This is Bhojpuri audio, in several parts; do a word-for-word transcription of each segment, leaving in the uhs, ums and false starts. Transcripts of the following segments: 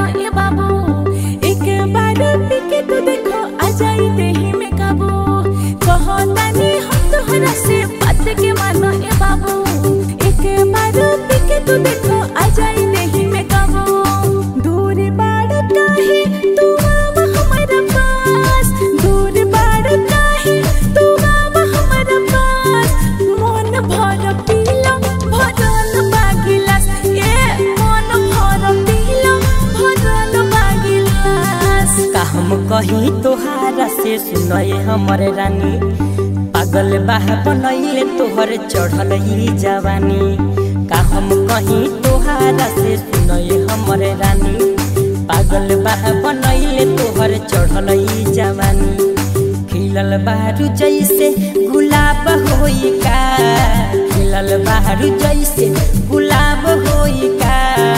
ए बाबू। एक बार पी के तू देखो आ जाई देही में काबू। कहो तानी हम तोहरा से बात के मानो ए बाबू। एक बार पी के तू देखो आ जाई देही में काबू। दूर बाड़ काहे तू आवा हमारा पास। दूर बाड़ काहे तू आवा हमारा पास। मन भर पीला भरल बागिलास। ए मन भर पीला भरल बागिलास। का हम कहीं तोहारा से सुनए हमर रानी। पागल बाह बनैले तोहर चढ़ल ही जवानी। का हम कहीं तोहारा से सुनए हमर रानी। पागल बाह बनैले तोहर चढ़ल ही जवानी। खिलल बारू जैसे गुलाब होई का। खिलल बारू जैसे गुलाब होई का।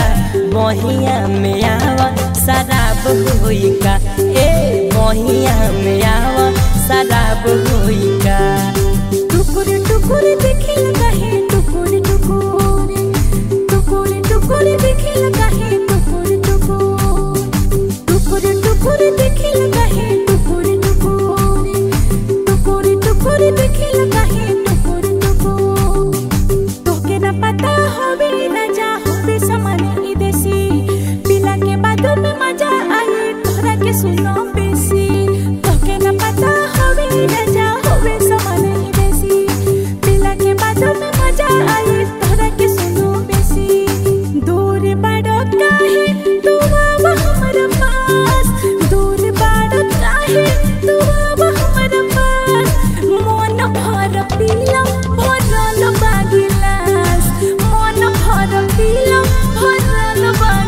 बहिया में आवा शराब होई का। ए बहिया में आवा शराब होई का। टुकुर टुकुर देखिल काहे टुकुर टुकुर। टुकुर टुकुर देखिल काहे टुकुर टुकुर। टुकुर टुकुर देखिल काहे टुकुर टुकुर। टुकुर टुकुर देखिल काहे टुकुर टुकुर। तोके ना पता होवे ना जा होवे सामान ई देसी। पिला के बाद में मजा आए तोहरा के सुनो बेसी। तोके ना पता होवे ना जा होवे सामान ई देसी। पिला के बाद में मजा आए तोहरा के सुनो बेसी। दूर बाड़ो काहे तू आवा हमारा पास। दूर बाड़ो काहे तू आवा हमारा पास। मन भर पीला भरल बागिलास। मन भर पीला भरल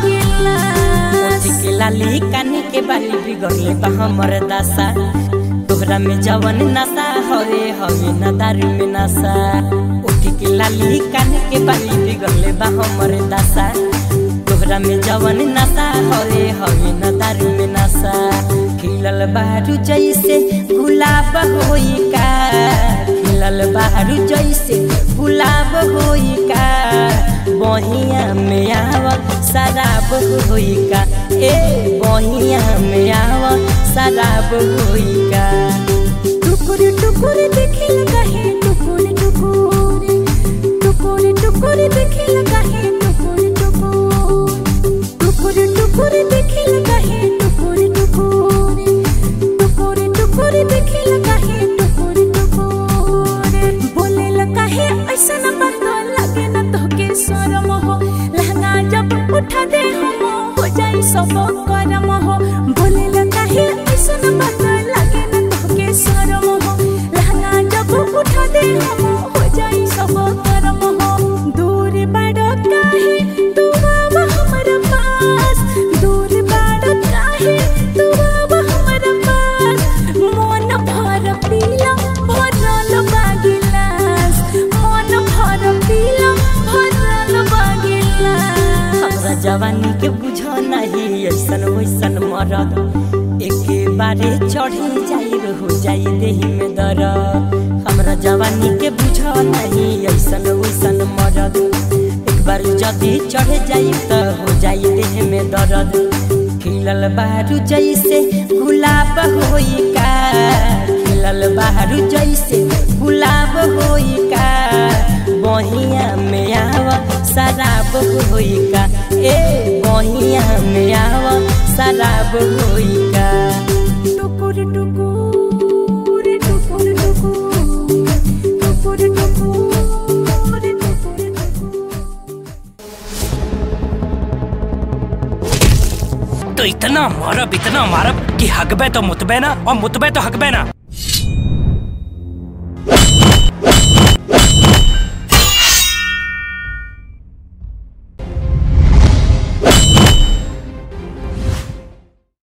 बागिलास। के लाली कानी के बाली बिगड़ले बा हमर दासा। तोहरा में जवन नशा हवे हवे न दारू में नशा। उठ के लाली कानी के बाली बिगड़ले बा हमर दासा। तोहरा में जवन नशा हवे हवे न दारू में नशा। खिलल बारू जैसे गुलाब होई का। खिलल बारू जैसे गुलाब होई का। बहिया में आवा शराब होई का। ए बहिया में आवा शराब होई का। टुकुर टुकुर देखिल काहे टुकुर टुकुर। टुकुर टुकुर देखिल काहे टुकुर टुकुर। टुकुर टुकुर देखिल काहे टुकुर टुकुर। टुकुर टुकुर देखिल काहे टुकुर टुकुर। बोलेला काहे ऐसन बात लागे ना तोहके शरम हो। लहंगा जब उठा दे हम हो जाई सब करम हो। बोलेला काहे ऐसन बात लागे ना तोहके शरम हो। लहंगा जब उठा दे हम हो जाई सब करम हो। दूर बाड़ो काहे तू आवा हमारा पास। दूर बाड़ो काहे तू आवा हमारा पास। मन भर पीला भरल बागिलास। मन भर पीला भरल बागिलास। हमरा जवानी के बुझ नहीं ऐसन वैसन मरद। एके बारे चढ़ी जाई हो जाई देही में दर्द। हमरा जवानी के बुझ नहीं ऐसन वैसन मरद। एक बार जदी चढ़ जाई त हो जाई देह में दर्द। खिलल बारू जैसे गुलाब होई का। खिलल बारू जैसे गुलाब होई का। बहिया में आवा शराब होई का। ए बहिया में आवा शराब होई का। टुकुर टुकुर टुकुर टुकुर। टुकुर टुकुर टुकुर टुकुर। तो इतना मारब इतना मारब कि हकबे तो मुतबे ना और मुतबे तो हकबे ना।